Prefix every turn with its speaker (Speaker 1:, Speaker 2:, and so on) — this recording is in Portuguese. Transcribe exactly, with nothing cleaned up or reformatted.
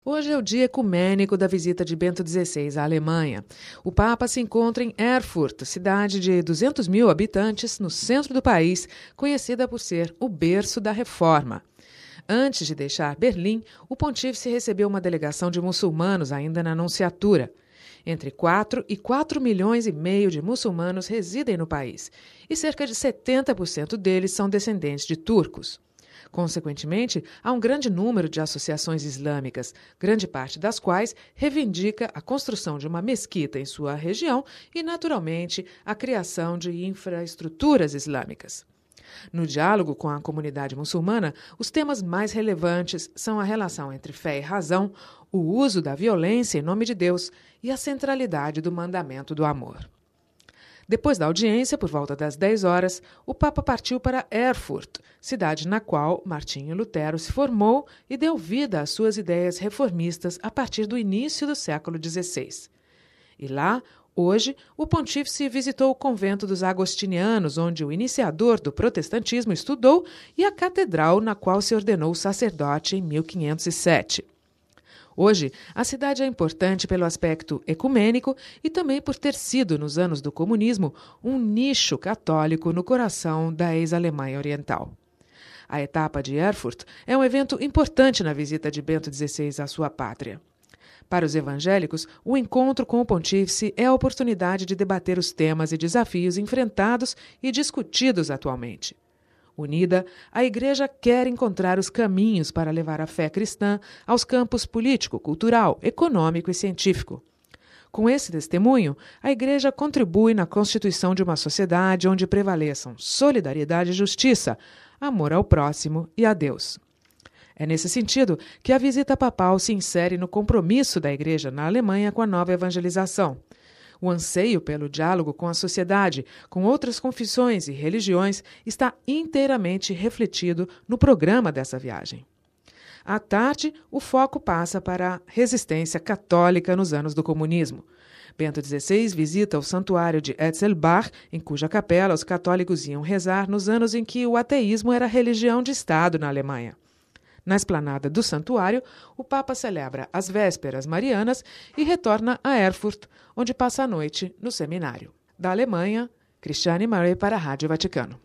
Speaker 1: Hoje é o dia ecumênico da visita de Bento dezesseis à Alemanha. O Papa se encontra em Erfurt, cidade de duzentos mil habitantes, no centro do país, conhecida por ser o berço da Reforma. Antes de deixar Berlim, o pontífice recebeu uma delegação de muçulmanos ainda na Nunciatura. Entre quatro e quatro milhões e meio de muçulmanos residem no país, e cerca de setenta por cento deles são descendentes de turcos. Consequentemente, há um grande número de associações islâmicas, grande parte das quais reivindica a construção de uma mesquita em sua região e, naturalmente, a criação de infraestruturas islâmicas. No diálogo com a comunidade muçulmana, os temas mais relevantes são a relação entre fé e razão, o uso da violência em nome de Deus e a centralidade do mandamento do amor. Depois da audiência, por volta das dez horas, o Papa partiu para Erfurt, cidade na qual Martinho Lutero se formou e deu vida às suas ideias reformistas a partir do início do século dezesseis. E lá, hoje, o pontífice visitou o convento dos agostinianos, onde o iniciador do protestantismo estudou, e a catedral na qual se ordenou sacerdote em mil quinhentos e sete. Hoje, a cidade é importante pelo aspecto ecumênico e também por ter sido, nos anos do comunismo, um nicho católico no coração da ex-Alemanha Oriental. A etapa de Erfurt é um evento importante na visita de Bento dezesseis à sua pátria. Para os evangélicos, o encontro com o pontífice é a oportunidade de debater os temas e desafios enfrentados e discutidos atualmente. Unida, a Igreja quer encontrar os caminhos para levar a fé cristã aos campos político, cultural, econômico e científico. Com esse testemunho, a Igreja contribui na constituição de uma sociedade onde prevaleçam solidariedade e justiça, amor ao próximo e a Deus. É nesse sentido que a visita papal se insere no compromisso da Igreja na Alemanha com a nova evangelização. O anseio pelo diálogo com a sociedade, com outras confissões e religiões, está inteiramente refletido no programa dessa viagem. À tarde, o foco passa para a resistência católica nos anos do comunismo. Bento dezesseis visita o santuário de Etzelbach, em cuja capela os católicos iam rezar nos anos em que o ateísmo era religião de Estado na Alemanha. Na esplanada do santuário, o Papa celebra as vésperas marianas e retorna a Erfurt, onde passa a noite no seminário. Da Alemanha, Cristiane Murray para a Rádio Vaticano.